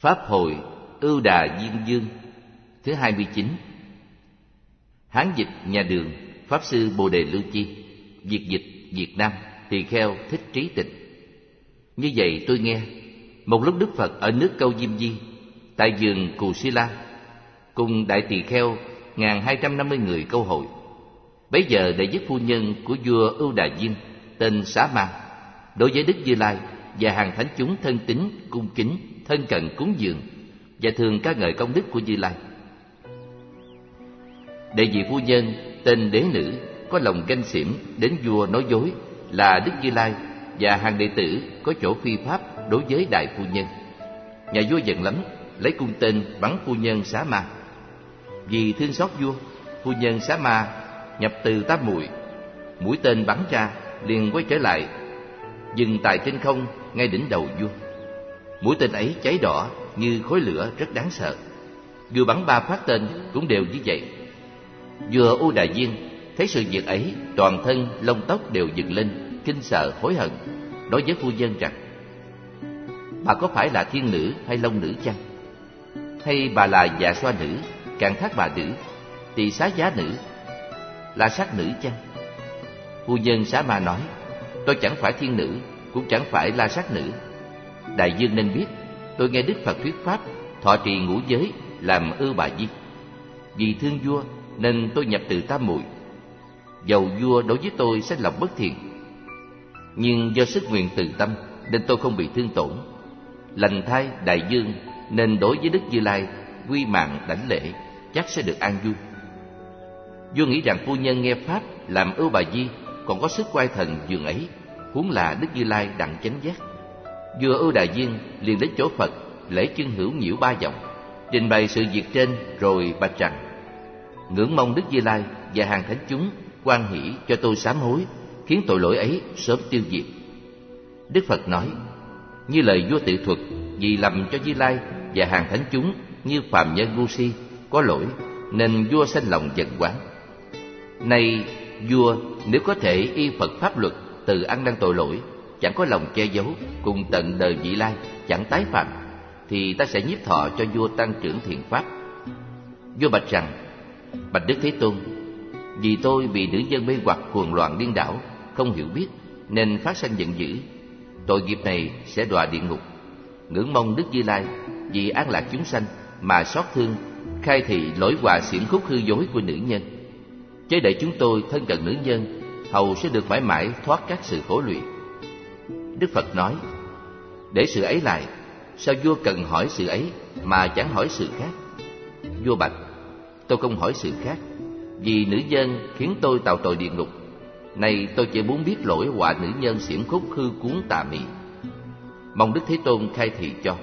Pháp hội Ưu Đà Diên Dương thứ 29. Hán dịch nhà Đường, Pháp sư Bồ Đề Lưu Chi, Việt dịch Việt Nam, Tỳ Kheo Thích Trí Tịnh. Như vậy tôi nghe, một lúc Đức Phật ở nước Câu Diêm Di, tại vườn Cù Si La, cùng đại tỳ kheo 1250 người câu hội. Bấy giờ đệ nhất phu nhân của vua Ưu Đà Diên tên Xá Ma, đối với Đức Như Lai và hàng thánh chúng thân tín, cung kính, thân cận cúng dường và thường ca ngợi công đức của Như Lai. Đệ nhị phu nhân tên Đế Nữ có lòng ganh xỉm đến vua nói dối là Đức Như Lai và hàng đệ tử có chỗ phi pháp đối với đại phu nhân. Nhà vua giận lắm, lấy cung tên bắn phu nhân Xá Ma. Vì thương xót vua, phu nhân Xá Ma nhập từ Tam Muội, mũi tên bắn ra liền quay trở lại, dừng tại trên không ngay đỉnh đầu vua. Mũi tên ấy cháy đỏ như khối lửa rất đáng sợ. Vua bắn 3 phát tên cũng đều như vậy. Vua Ưu Đà Diên thấy sự việc ấy, toàn thân lông tóc đều dựng lên, kinh sợ hối hận, nói với phu nhân rằng: bà có phải là thiên nữ hay long nữ chăng? Hay bà là dạ xoa nữ, cạn thác bà nữ, tỳ xá giá nữ, là sát nữ chăng? Phu nhân Xá Ma nói: tôi chẳng phải thiên nữ, cũng chẳng phải la sát nữ. Đại dương nên biết, tôi nghe Đức Phật thuyết pháp, thọ trì ngũ giới, làm ưu bà di. Vì thương vua nên tôi nhập từ Tam Muội. Dầu vua đối với tôi sẽ lòng bất thiện, nhưng do sức nguyện từ tâm nên tôi không bị thương tổn. Lành thai đại dương nên đối với Đức Như Lai quy mạng đảnh lễ, chắc sẽ được an vui. Vua nghĩ rằng phu nhân nghe pháp làm ưu bà di còn có sức oai thần dường ấy, huống là Đức Như Lai đặng chánh giác. Vua Ưu Đà Diên liền đến chỗ Phật, lễ chân hữu nhiễu 3 vòng, trình bày sự việc trên, rồi bạch rằng: ngưỡng mong Đức Như Lai và hàng thánh chúng hoan hỷ cho tôi sám hối, khiến tội lỗi ấy sớm tiêu diệt. Đức Phật nói: như lời vua tự thuật, vì lầm cho Như Lai và hàng thánh chúng như phàm nhân ngu si có lỗi, nên vua sanh lòng giận oán. Nay vua nếu có thể y Phật pháp luật, từ ăn năn tội lỗi, chẳng có lòng che giấu, cùng tận đời vị lai, chẳng tái phạm, thì ta sẽ nhiếp thọ cho vua tăng trưởng thiện pháp. Vua bạch rằng: bạch Đức Thế Tôn, vì tôi bị nữ nhân mê hoặc cuồng loạn điên đảo, không hiểu biết, nên phát sanh giận dữ. Tội nghiệp này sẽ đọa địa ngục. Ngưỡng mong Đức Như Lai vì an lạc chúng sanh mà xót thương, khai thị lỗi hòa xiển khúc hư dối của nữ nhân. Chớ để chúng tôi thân cận nữ nhân, hầu sẽ được mãi mãi thoát các sự khổ lụy. Đức Phật nói: để sự ấy lại, sao vua cần hỏi sự ấy mà chẳng hỏi sự khác? Vua bạch: tôi không hỏi sự khác, vì nữ nhân khiến tôi tạo tội địa ngục. Này tôi chỉ muốn biết lỗi họa nữ nhân xiển khúc hư cuốn tà mị, mong Đức Thế Tôn khai thị cho.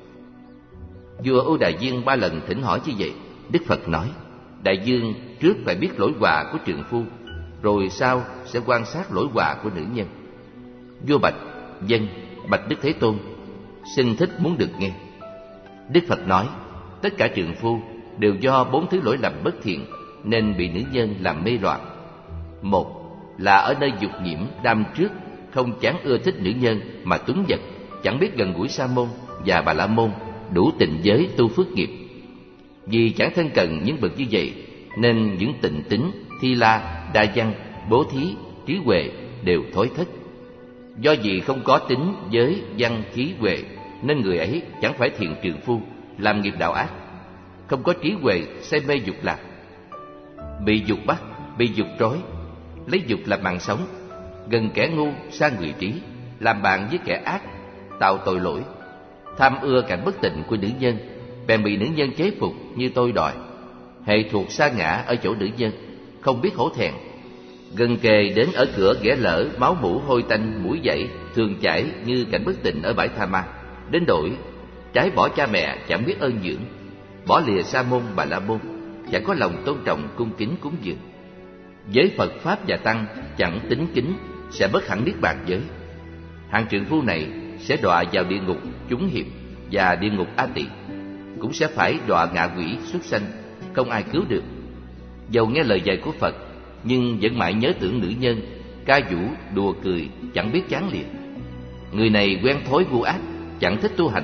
Vua Ưu Đà Diên 3 lần thỉnh hỏi như vậy. Đức Phật nói: đại dương trước phải biết lỗi họa của trượng phu, rồi sau sẽ quan sát lỗi họa của nữ nhân. Vua bạch: vâng, bạch Đức Thế Tôn, xin thích muốn được nghe. Đức Phật nói: tất cả trượng phu đều do 4 thứ lỗi lầm bất thiện nên bị nữ nhân làm mê loạn. 1 là ở nơi dục nhiễm đam trước, không chán ưa thích nữ nhân mà túng vật, chẳng biết gần gũi Sa môn và Bà La môn, đủ tịnh giới tu phước nghiệp. Vì chẳng thân cận những bậc như vậy, nên những tịnh tính, thi la, đa văn, bố thí, trí huệ đều thối thất. Do vì không có tính, giới, văn, khí, huệ, nên người ấy chẳng phải thiện trượng phu, làm nghiệp đạo ác. Không có trí huệ, say mê dục lạc, bị dục bắt, bị dục trói, lấy dục làm mạng sống, gần kẻ ngu sang người trí, làm bạn với kẻ ác, tạo tội lỗi, tham ưa cảnh bất tịnh của nữ nhân, bèn bị nữ nhân chế phục như tôi đòi, hệ thuộc sa ngã ở chỗ nữ nhân, không biết hổ thẹn, gần kề đến ở cửa ghẻ lở, máu mủ hôi tanh mũi dãy, thường chảy như cảnh bất tịnh ở bãi Tha Ma, đến đổi trái bỏ cha mẹ, chẳng biết ơn dưỡng, bỏ lìa Sa môn Bà La môn, chẳng có lòng tôn trọng cung kính cúng dường. Với Phật pháp và tăng chẳng tính kính, sẽ bất hẳn niết bàn giới. Hàng trượng phu này sẽ đọa vào địa ngục chúng hiệp và địa ngục A Tỳ, cũng sẽ phải đọa ngạ quỷ xuất sanh, không ai cứu được. Dầu nghe lời dạy của Phật, nhưng vẫn mãi nhớ tưởng nữ nhân, ca vũ đùa cười, chẳng biết chán lìa. Người này quen thói ngu ác, chẳng thích tu hành,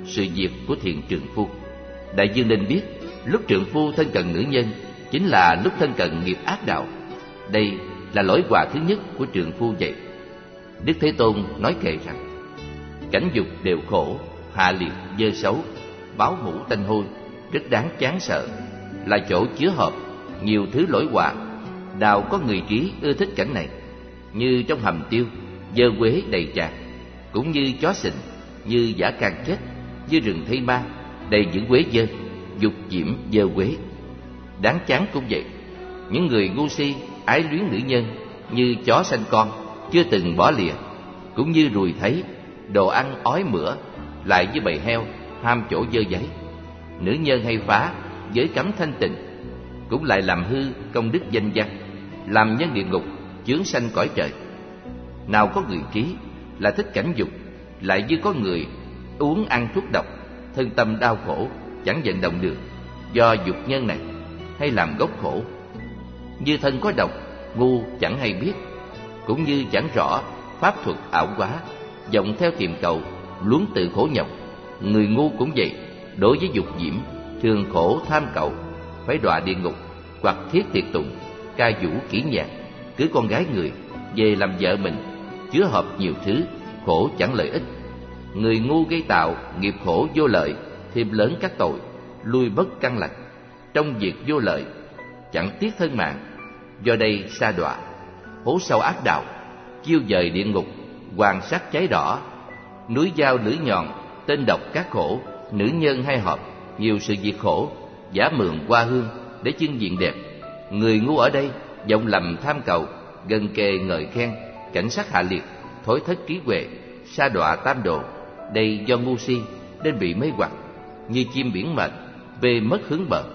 sự việc của thiện trượng phu. Đại dương nên biết, lúc trượng phu thân cận nữ nhân chính là lúc thân cận nghiệp ác đạo. Đây là lỗi quả thứ nhất của trượng phu vậy. Đức Thế Tôn nói kệ rằng: cảnh dục đều khổ, hạ liệt, dơ xấu, báo mũ tanh hôi, rất đáng chán sợ, là chỗ chứa hợp nhiều thứ lỗi quả. Nào có người trí ưa thích cảnh này, như trong hầm tiêu, dơ quế đầy tràn, cũng như chó sình, như dã can chết, như rừng thây ma, đầy những quế dơ, dục diễm dơ quế. Đáng chán cũng vậy. Những người ngu si ái luyến nữ nhân, như chó sanh con chưa từng bỏ lìa, cũng như ruồi thấy đồ ăn ói mửa, lại như bầy heo ham chỗ dơ giấy. Nữ nhân hay phá giới cấm thanh tịnh, cũng lại làm hư công đức danh văn, làm nhân địa ngục, chướng sanh cõi trời. Nào có người trí là thích cảnh dục, lại như có người uống ăn thuốc độc, thân tâm đau khổ, chẳng vận động được, do dục nhân này, hay làm gốc khổ. Như thân có độc, ngu chẳng hay biết, cũng như chẳng rõ pháp thuật ảo quá, vọng theo tìm cầu, luống tự khổ nhọc. Người ngu cũng vậy, đối với dục diễm, thường khổ tham cầu, phải đọa địa ngục, hoặc thiết tiệt tùng, ca vũ kỹ nhạc, cưới con gái người về làm vợ mình, chứa hợp nhiều thứ khổ chẳng lợi ích. Người ngu gây tạo nghiệp khổ vô lợi, thêm lớn các tội, lui bất căn lành, trong việc vô lợi, chẳng tiếc thân mạng. Do đây sa đọa, hố sâu ác đạo, chiêu dời địa ngục, hoàng sắc cháy đỏ, núi dao lưỡi nhọn, tên độc các khổ. Nữ nhân hay hợp, nhiều sự việc khổ, giả mượn hoa hương để chưng diện đẹp. Người ngu ở đây vọng lầm tham cầu, gần kề ngợi khen, cảnh sát hạ liệt, thối thất trí huệ, sa đọa tam độ. Đây do ngu si nên bị mê hoặc, như chim biển mệt, về mất hướng bờ.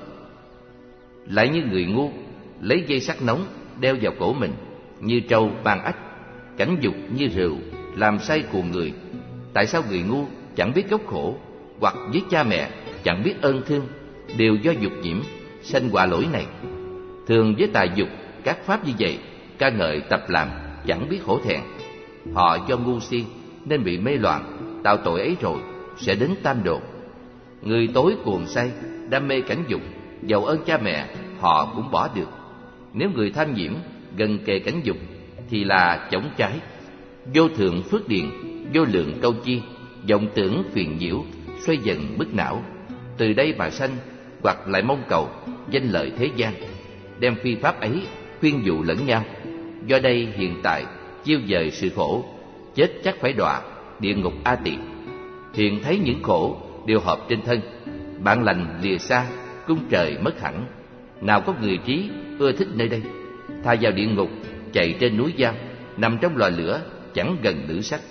Lại như người ngu lấy dây sắt nóng đeo vào cổ mình, như trâu ban ách, cảnh dục như rượu, làm say cuồng người. Tại sao người ngu chẳng biết gốc khổ, hoặc với cha mẹ chẳng biết ơn thương, đều do dục nhiễm sanh quả lỗi này. Thường với tà dục, các pháp như vậy, ca ngợi tập làm, chẳng biết hổ thẹn. Họ do ngu si nên bị mê loạn, tạo tội ấy rồi sẽ đến tam độ. Người tối cuồng say, đam mê cảnh dục, dầu ơn cha mẹ họ cũng bỏ được. Nếu người tham nhiễm gần kề cảnh dục thì là chổng trái, vô thượng phước điền, vô lượng câu chi, vọng tưởng phiền nhiễu, xoay dần bức não. Từ đây mà sanh, hoặc lại mong cầu danh lợi thế gian, đem phi pháp ấy khuyên dụ lẫn nhau. Do đây hiện tại chiêu dời sự khổ, chết chắc phải đọa địa ngục A Tỳ. Hiện thấy những khổ đều hợp trên thân, bạn lành lìa xa, cung trời mất hẳn. Nào có người trí ưa thích nơi đây, tha vào địa ngục, chạy trên núi dao, nằm trong lò lửa, chẳng gần nữ sắc.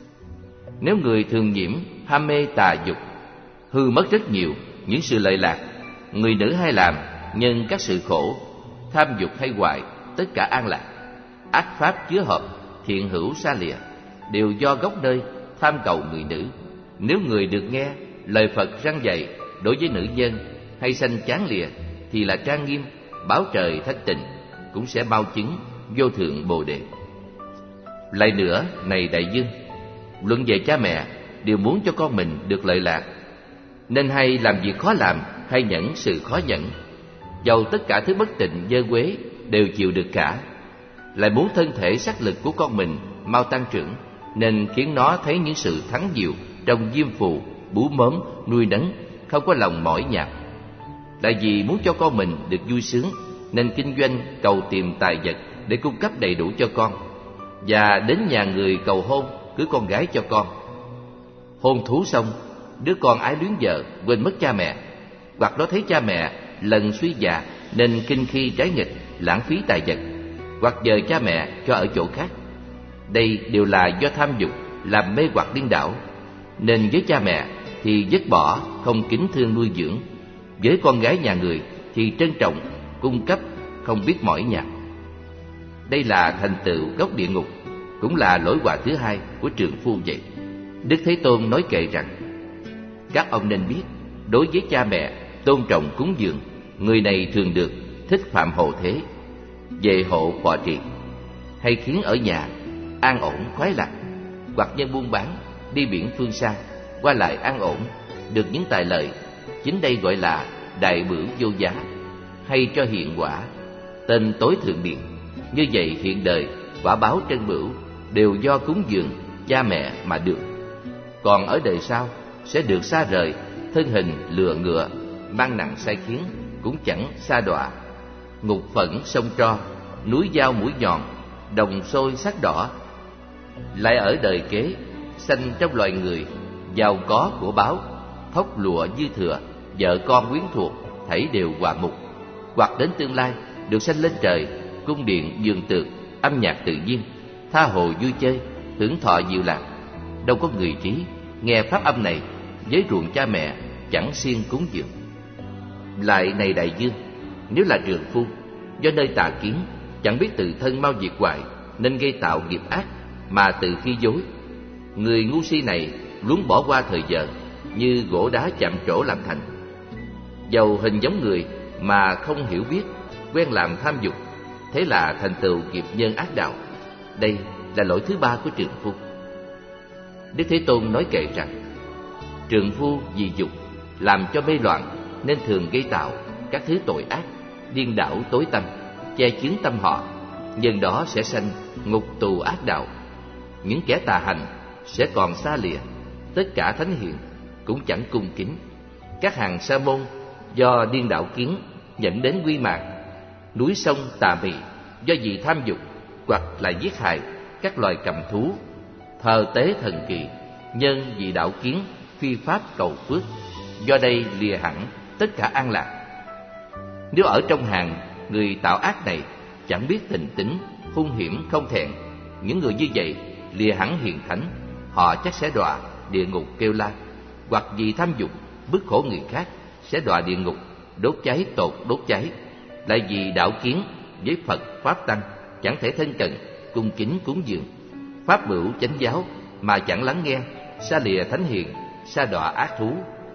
Nếu người thường nhiễm ham mê tà dục, hư mất rất nhiều những sự lợi lạc. Người nữ hay làm nhân các sự khổ, tham dục hay hoại, tất cả an lạc. Ác pháp chứa hợp, thiện hữu xa lìa, đều do gốc nơi tham cầu người nữ. Nếu người được nghe lời Phật răn dạy đối với nữ nhân, hay sanh chán lìa, thì là trang nghiêm, báo trời thanh tịnh, cũng sẽ bao chứng vô thượng Bồ Đề. Lại nữa, này đại dương, luận về cha mẹ đều muốn cho con mình được lợi lạc, nên hay làm việc khó làm, hay nhẫn sự khó nhẫn. Dầu tất cả thứ bất tịnh dơ quế đều chịu được cả. Lại muốn thân thể sắc lực của con mình mau tăng trưởng, nên khiến nó thấy những sự thắng diệu trong diêm phù, bú mớm, nuôi nấng, không có lòng mỏi nhọc. Lại vì muốn cho con mình được vui sướng, nên kinh doanh cầu tìm tài vật để cung cấp đầy đủ cho con, và đến nhà người cầu hôn, cưới con gái cho con. Hôn thú xong, đứa con ái luyến vợ, quên mất cha mẹ, hoặc nó thấy cha mẹ lần suy già nên kinh khi trái nghịch, lãng phí tài vật, hoặc dời cha mẹ cho ở chỗ khác. Đây đều là do tham dục làm mê hoặc điên đảo. Nên với cha mẹ thì dứt bỏ, không kính thương nuôi dưỡng. Với con gái nhà người thì trân trọng, cung cấp, không biết mỏi nhọc. Đây là thành tựu gốc địa ngục, cũng là lỗi quả thứ hai của trượng phu vậy. Đức Thế Tôn nói kệ rằng: các ông nên biết, đối với cha mẹ tôn trọng cúng dường, người này thường được thích phạm hộ thế, về hộ phò trì, hay khiến ở nhà an ổn khoái lạc, hoặc nhân buôn bán đi biển phương xa, qua lại an ổn, được những tài lợi. Chính đây gọi là đại bửu vô giá, hay cho hiện quả, tên tối thượng điện. Như vậy hiện đời quả báo trân bửu đều do cúng dường cha mẹ mà được. Còn ở đời sau sẽ được xa rời, thân hình lừa ngựa, mang nặng sai khiến, cũng chẳng sa đọa. Ngục phẫn sông tro, núi dao mũi nhọn, đồng xôi sắc đỏ. Lại ở đời kế, sanh trong loài người, giàu có của báo, thóc lụa dư thừa, vợ con quyến thuộc, thảy đều hòa mục. Hoặc đến tương lai, được sanh lên trời, cung điện vườn tược, âm nhạc tự nhiên, tha hồ vui chơi, hưởng thọ diệu lạc. Đâu có người trí nghe pháp âm này, với ruộng cha mẹ chẳng siêng cúng dường. Lại này đại dương, nếu là trượng phu, do nơi tà kiến, chẳng biết tự thân mau diệt hoại, nên gây tạo nghiệp ác mà tự khi dối. Người ngu si này luôn bỏ qua thời giờ, như gỗ đá chạm trổ làm thành. Dầu hình giống người mà không hiểu biết, quen làm tham dục, thế là thành tựu nghiệp nhân ác đạo. Đây là lỗi thứ ba của trượng phu. Đức Thế Tôn nói kệ rằng, trượng phu vì dục làm cho mê loạn, nên thường gây tạo các thứ tội ác, điên đảo tối tâm, che chướng tâm họ. Nhân đó sẽ sanh ngục tù ác đạo. Những kẻ tà hành sẽ còn xa lìa, tất cả thánh hiền cũng chẳng cung kính. Các hàng sa môn do điên đảo kiến dẫn đến quy mạng. Núi sông tà mị do vì tham dục, hoặc là giết hại các loài cầm thú. Thờ tế thần kỳ, nhân vì đạo kiến phi pháp cầu phước, do đây lìa hẳn tất cả an lạc. Nếu ở trong hàng người tạo ác này, chẳng biết tình tính, hung hiểm không thẹn, những người như vậy lìa hẳn hiền thánh, họ chắc sẽ đọa địa ngục kêu la. Hoặc vì tham dục bức khổ người khác, sẽ đọa địa ngục đốt cháy tột đốt cháy. Lại vì đạo kiến với Phật pháp tăng, chẳng thể thân cận cung kính cúng dường. Pháp bửu chánh giáo mà chẳng lắng nghe, xa lìa thánh hiền, sa đọa ác thú.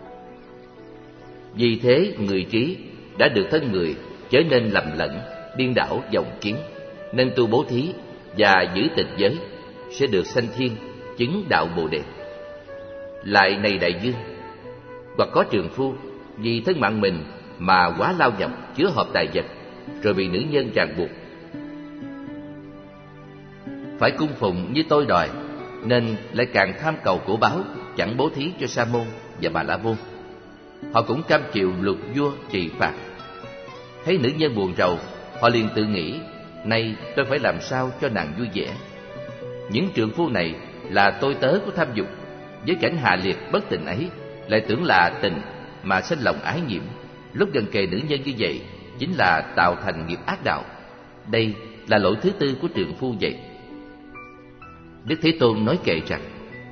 Vì thế người trí đã được thân người trở nên lầm lẫn, điên đảo vọng kiến, nên tu bố thí và giữ tịch giới, sẽ được sanh thiên, chứng đạo Bồ Đề. Lại này đại dương, hoặc có trượng phu vì thân mạng mình mà quá lao nhọc chứa hợp tài vật, rồi bị nữ nhân ràng buộc phải cung phụng như tôi đòi, nên lại càng tham cầu của báo, chẳng bố thí cho sa môn và bà la môn. Họ cũng cam chịu luật vua trì phạt. Thấy nữ nhân buồn rầu, họ liền tự nghĩ, nay tôi phải làm sao cho nàng vui vẻ. Những trượng phu này là tôi tớ của tham dục, với cảnh hạ liệt bất tình ấy, lại tưởng là tình mà sinh lòng ái nhiễm. Lúc gần kề nữ nhân như vậy, chính là tạo thành nghiệp ác đạo. Đây là lỗi thứ tư của trượng phu vậy. Đức Thế Tôn nói kệ rằng,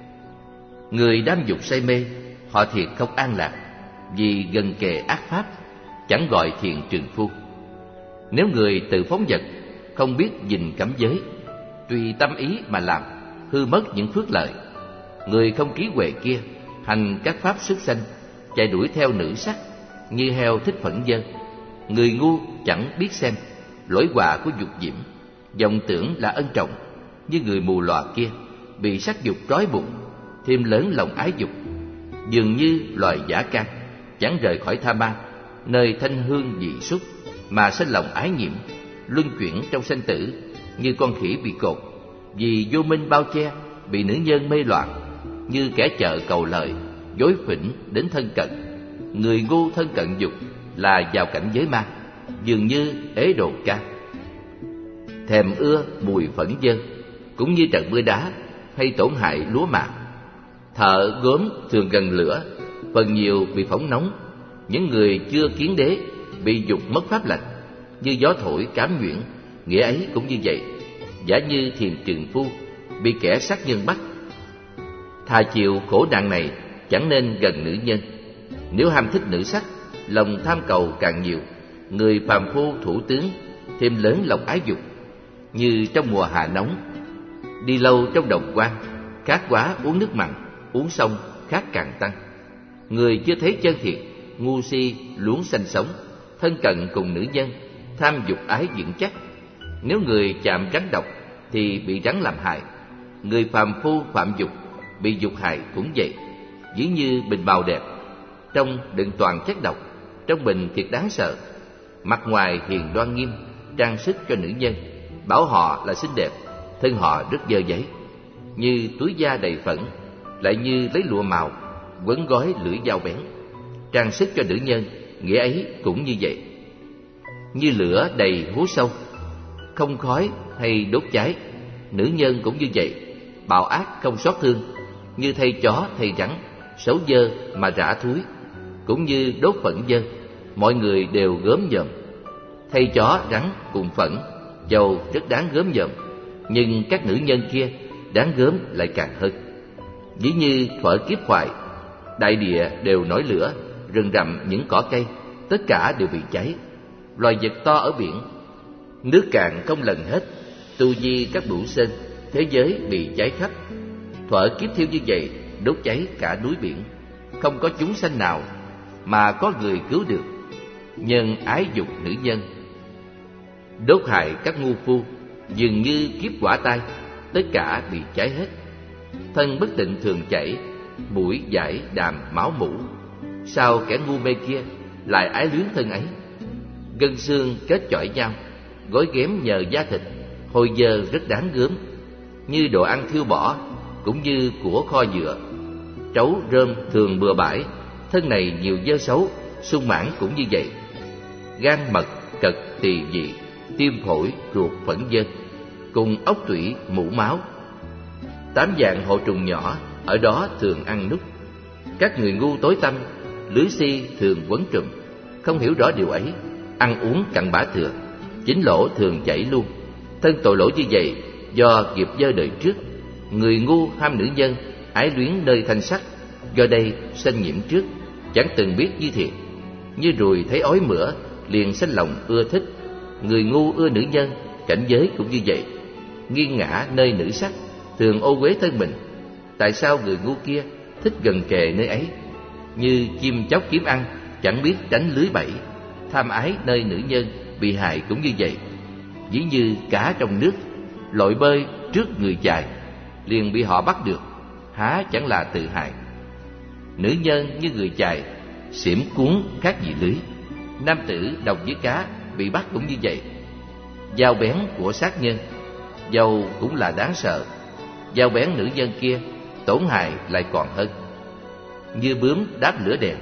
người đam dục say mê, họ thiệt không an lạc, vì gần kề ác pháp, chẳng gọi thiện trượng phu. Nếu người tự phóng dật, không biết gìn cấm giới, tùy tâm ý mà làm, hư mất những phước lợi. Người không trí huệ kia, hành các pháp xuất sanh, chạy đuổi theo nữ sắc, như heo thích phẫn dơ. Người ngu chẳng biết xem lỗi họa của dục diễm, vọng tưởng là ân trọng, như người mù lòa kia, bị sắc dục trói buộc, thêm lớn lòng ái dục. Dường như loài dã can, chẳng rời khỏi tha ma, nơi thanh hương dị xúc, mà sinh lòng ái nhiễm, luân chuyển trong sanh tử, như con khỉ bị cột, vì vô minh bao che, bị nữ nhân mê loạn, như kẻ chợ cầu lợi, dối phỉnh đến thân cận. Người ngu thân cận dục là vào cảnh giới ma, dường như ế đồ ca. Thèm ưa mùi phẫn dơ, cũng như trận mưa đá hay tổn hại lúa mạc. Thợ gốm thường gần lửa, phần nhiều bị phóng nóng. Những người chưa kiến đế bị dục mất pháp lành, như gió thổi cám nhuyễn, nghĩa ấy cũng như vậy. Giả như thiền trượng phu bị kẻ sát nhân bắt, thà chịu khổ nạn này, chẳng nên gần nữ nhân. Nếu ham thích nữ sắc, lòng tham cầu càng nhiều, người phàm phu thủ tướng thêm lớn lòng ái dục. Như trong mùa hạ nóng, đi lâu trong đồng quan, khát quá uống nước mặn, uống xong khát càng tăng. Người chưa thấy chân thiện, ngu si luống sanh sống, thân cận cùng nữ nhân, tham dục ái vững chắc. Nếu người chạm rắn độc thì bị rắn làm hại. Người phàm phu phạm dục bị dục hại cũng vậy. Dĩ như bình màu đẹp, trong đựng toàn chất độc, trong bình thiệt đáng sợ. Mặt ngoài hiền đoan nghiêm, trang sức cho nữ nhân, bảo họ là xinh đẹp, thân họ rất dơ giấy, như túi da đầy phẫn, lại như lấy lụa màu quấn gói lưỡi dao bén. Trang sức cho nữ nhân, nghĩa ấy cũng như vậy. Như lửa đầy hố sâu, không khói hay đốt cháy, nữ nhân cũng như vậy, bạo ác không xót thương, như thây chó thây rắn, xấu dơ mà rã thúi. Cũng như đốt phẫn dơ, mọi người đều gớm nhợm. Thây chó rắn cùng phẫn, dầu rất đáng gớm nhợm, nhưng các nữ nhân kia đáng gớm lại càng hơn. Ví như thuở kiếp hoại, đại địa đều nổi lửa, rừng rậm những cỏ cây tất cả đều bị cháy. Loài vật to ở biển, nước cạn không lần hết, tu di các bửu sơn, thế giới bị cháy khắp. Thuở kiếp thiêu như vậy, đốt cháy cả núi biển, không có chúng sanh nào mà có người cứu được. Nhân ái dục nữ nhân, đốt hại các ngu phu, dường như kiếp quả tai, tất cả bị cháy hết. Thân bất tịnh thường chảy, mũi dãi đàm máu mủ. Sao kẻ ngu mê kia lại ái luyến thân ấy? Gân xương kết chọi nhau, gói ghém nhờ da thịt, hôi dơ rất đáng gớm, như đồ ăn thiêu bỏ, cũng như của kho dựa. Trấu rơm thường bừa bãi, thân này nhiều dơ xấu, sung mãn cũng như vậy. Gan mật, cật, tỳ vị, tim phổi, ruột phẫn dơ, cùng ốc tủy mũ máu. 8 dạng hộ trùng nhỏ ở đó thường ăn nút. Các người ngu tối tăm, lưới si thường quấn trùm, không hiểu rõ điều ấy, ăn uống cặn bã thừa, chính lỗ thường chảy luôn. Thân tội lỗi như vậy do nghiệp dơ đời trước. Người ngu ham nữ nhân, ái luyến nơi thanh sắc, do đây sanh nhiễm trước, chẳng từng biết như thiệt. Như ruồi thấy ói mửa, liền sanh lòng ưa thích. Người ngu ưa nữ nhân, cảnh giới cũng như vậy, nghiêng ngã nơi nữ sắc, thường ô uế thân mình. Tại sao người ngu kia thích gần kề nơi ấy? Như chim chóc kiếm ăn, chẳng biết đánh lưới bẫy. Tham ái nơi nữ nhân, bị hại cũng như vậy. Ví như cá trong nước, lội bơi trước người chài, liền bị họ bắt được, há chẳng là tự hại. Nữ nhân như người chài, xỉm cuốn khác gì lưới. Nam tử đồng với cá, bị bắt cũng như vậy. Dao bén của sát nhân, dầu cũng là đáng sợ. Dao bén nữ nhân kia, tổn hại lại còn hơn. Như bướm đáp lửa đèn.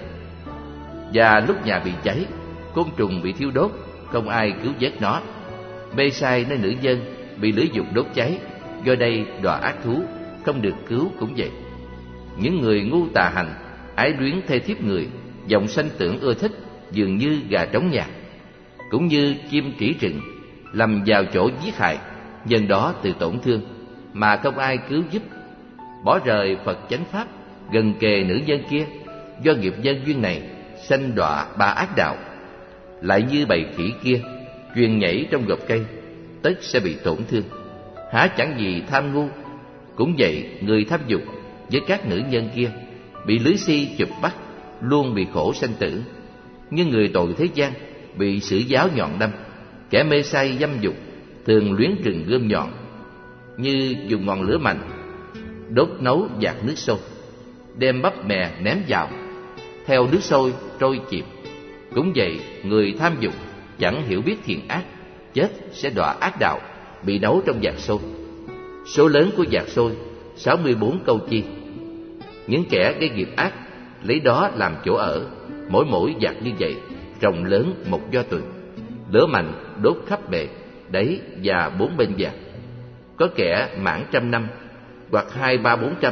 Và lúc nhà bị cháy, côn trùng bị thiêu đốt, không ai cứu vớt nó. Mê sai nơi nữ nhân, bị lửa dục đốt cháy, do đây đọa ác thú, không được cứu cũng vậy. Những người ngu tà hành, ái luyến thê thiếp người, dòng sanh tưởng ưa thích, dường như gà trống nhạc. Cũng như chim trĩ rừng, lầm vào chỗ giết hại, nhân đó tự tổn thương, mà không ai cứu giúp. Bỏ rời Phật chánh pháp, gần kề nữ nhân kia, do nghiệp nhân duyên này, sanh đọa ba ác đạo. Lại như bầy khỉ kia, chuyên nhảy trong gốc cây, tất sẽ bị tổn thương. Há chẳng gì tham ngu. Cũng vậy, người tham dục với các nữ nhân kia, bị lưới si chụp bắt, luôn bị khổ sanh tử. Như người tội thế gian, bị sử giáo nhọn đâm. Kẻ mê say dâm dục, thường luyến rừng gươm nhọn. Như dùng ngọn lửa mạnh, đốt nấu dạt nước sôi, đem bắp mè ném vào, theo nước sôi trôi chìm. Cũng vậy, người tham dục chẳng hiểu biết thiện ác, chết sẽ đọa ác đạo, bị nấu trong vạc sôi. Số lớn của vạc sôi 64 câu chi. Những kẻ gây nghiệp ác lấy đó làm chỗ ở, mỗi vạc như vậy, rộng lớn một do tuần. Lửa mạnh đốt khắp bề, đáy và 4 bên vạc. Có kẻ mãn 100 năm, hoặc 2, 3, 400.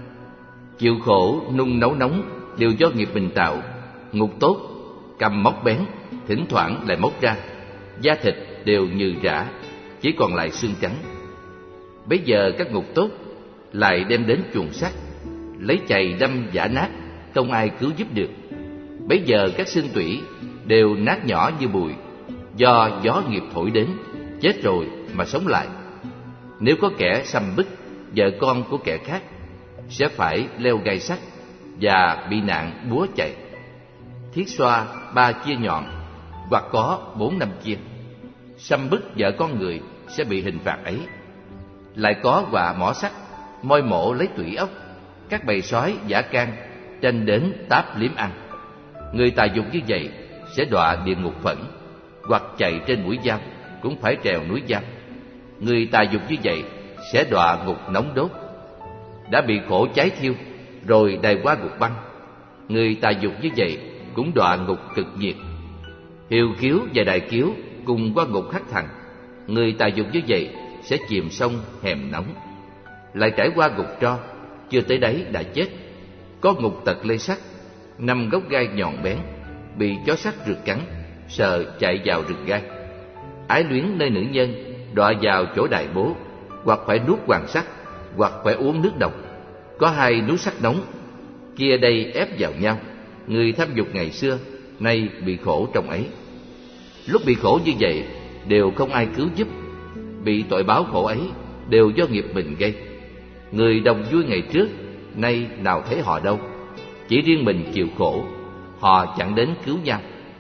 Chịu khổ nung nấu nóng đều do nghiệp mình tạo. Ngục tốt, cầm móc bén, thỉnh thoảng lại móc ra, da thịt đều nhừ rã, chỉ còn lại xương trắng. Bấy giờ các ngục tốt lại đem đến chuồng sắt, lấy chày đâm giã nát, không ai cứu giúp được. Bấy giờ các xương tủy đều nát nhỏ như bụi, do gió nghiệp thổi đến, chết rồi mà sống lại. Nếu có kẻ xăm bức vợ con của kẻ khác, sẽ phải leo gai sắt và bị nạn búa chạy. Thiết xoa 3 chia nhọn, hoặc có 4, 5 chia. Xăm bức vợ con người sẽ bị hình phạt ấy. Lại có quạ mỏ sắt, moi mổ lấy tủy ốc, các bầy sói dã can tranh đến táp liếm ăn. Người tà dục như vậy sẽ đọa địa ngục phẫn, hoặc chạy trên mũi dao cũng phải trèo núi dao. Người tà dục như vậy sẽ đọa ngục nóng đốt, đã bị khổ cháy thiêu rồi đày qua ngục băng. Người tà dục như vậy cũng đọa ngục cực nhiệt. Hiều kiếu và đại kiếu cùng qua ngục khắc thần. Người tà dục như vậy sẽ chìm sông hèm nóng, lại trải qua ngục tro, chưa tới đáy đã chết. Có ngục tật lê sắt, 5 gốc gai nhọn bén, bị chó sắt rượt cắn, sợ chạy vào rừng gai. Ái luyến nơi nữ nhân, đọa vào chỗ đại bố, hoặc phải nuốt hoàng sắt, hoặc phải uống nước độc. Có 2 núi sắt nóng, kia đây ép vào nhau. Người tham dục ngày xưa, nay bị khổ trong ấy. Lúc bị khổ như vậy, đều không ai cứu giúp. Bị tội báo khổ ấy, đều do nghiệp mình gây. Người đồng vui ngày trước, nay nào thấy họ đâu. Chỉ riêng mình chịu khổ, họ chẳng đến cứu nhau.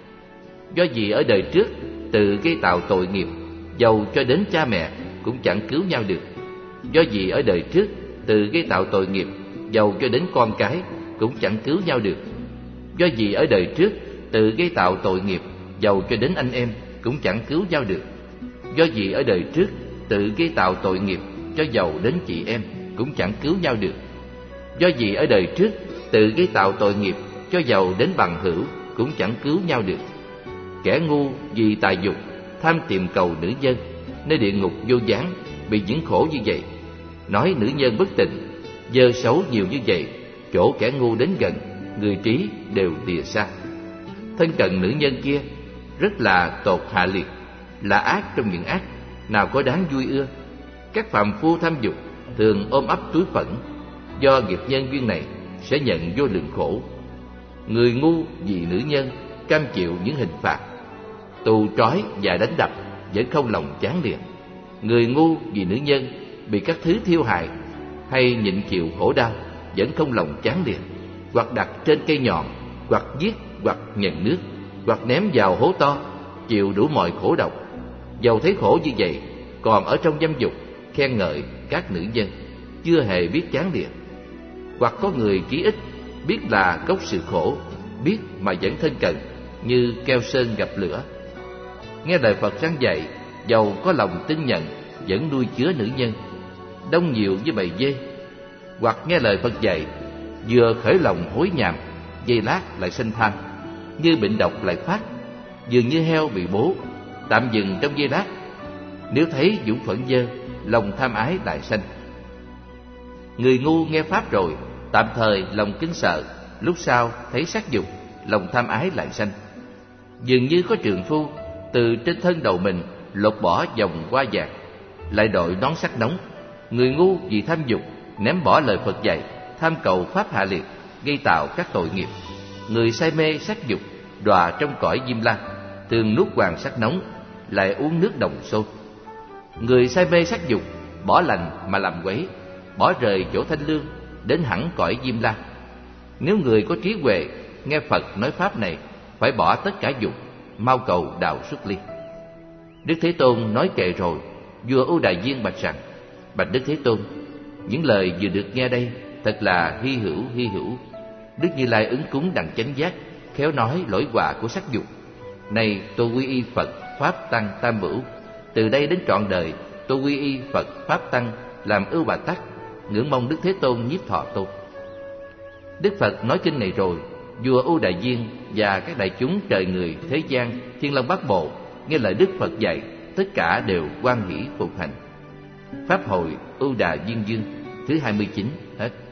Do gì ở đời trước, tự gây tạo tội nghiệp, dầu cho đến cha mẹ cũng chẳng cứu nhau được. Do gì ở đời trước, tự gây tạo tội nghiệp, dầu cho đến con cái cũng chẳng cứu nhau được. Do gì ở đời trước, tự gây tạo tội nghiệp, dầu cho đến anh em cũng chẳng cứu nhau được. Do gì ở đời trước, tự gây tạo tội nghiệp, cho dầu đến chị em cũng chẳng cứu nhau được. Do gì ở đời trước, tự gây tạo tội nghiệp, cho dầu đến bằng hữu cũng chẳng cứu nhau được. Kẻ ngu vì tà dục, tham tìm cầu nữ nhân, nơi địa ngục vô gián bị những khổ như vậy. Nói nữ nhân bất tịnh, dơ xấu nhiều như vậy, chỗ kẻ ngu đến gần, người trí đều lìa xa. Thân cận nữ nhân kia rất là tột hạ liệt, là ác trong những ác, nào có đáng vui ưa. Các phàm phu tham dục thường ôm ấp túi phẫn, do nghiệp nhân duyên này sẽ nhận vô lượng khổ. Người ngu vì nữ nhân cam chịu những hình phạt, tù trói và đánh đập vẫn không lòng chán lìa. Người ngu vì nữ nhân bị các thứ thiêu hại hay nhịn chịu khổ đau vẫn không lòng chán lìa, hoặc đặt trên cây nhọn, hoặc giết, hoặc nhận nước, hoặc ném vào hố to, chịu đủ mọi khổ độc. Dầu thấy khổ như vậy, còn ở trong dâm dục khen ngợi các nữ nhân, chưa hề biết chán lìa. Hoặc có người trí ích, biết là gốc sự khổ, biết mà vẫn thân cận, như keo sơn gặp lửa. Nghe lời Phật răn dạy, dầu có lòng tin nhận, vẫn nuôi chứa nữ nhân, đông nhiều như bầy dê. Hoặc nghe lời Phật dạy, vừa khởi lòng hối nhàm, giây lát lại sanh tham, như bệnh độc lại phát, dường như heo bị bố, tạm dừng trong giây lát. Nếu thấy dũng phẫn dơ, lòng tham ái lại sanh. Người ngu nghe pháp rồi, tạm thời lòng kính sợ, lúc sau thấy sắc dục, lòng tham ái lại sanh. Dường như có trượng phu từ trên thân đầu mình lột bỏ vòng hoa vàng, lại đội nón sắt nóng. Người ngu vì tham dục ném bỏ lời Phật dạy, tham cầu pháp hạ liệt, gây tạo các tội nghiệp. Người say mê sắc dục đọa trong cõi Diêm La, thường nuốt hoàng sắt nóng, lại uống nước đồng sôi. Người say mê sắc dục bỏ lành mà làm quấy, bỏ rời chỗ thanh lương, đến hẳn cõi Diêm La. Nếu người có trí huệ nghe Phật nói pháp này, phải bỏ tất cả dục, mau cầu đạo xuất ly. Đức Thế Tôn nói kệ rồi, vua Ưu Đà Diên bạch rằng: Bạch Đức Thế Tôn, những lời vừa được nghe đây thật là hy hữu. Đức Như Lai ứng cúng đặng chánh giác, khéo nói lỗi họa của sắc dục. Này tôi quy y Phật pháp tăng tam bửu, từ đây đến trọn đời tôi quy y Phật pháp tăng làm ưu bà tắc, ngưỡng mong Đức Thế Tôn nhiếp thọ tôi. Đức Phật nói kinh này rồi, vua Ưu Đà Diên và các đại chúng trời người thế gian Thiên Long Bát Bộ nghe lời Đức Phật dạy, tất cả đều hoan hỷ phục hành. Pháp hội Ưu Đà Diên Dương thứ 29 hết.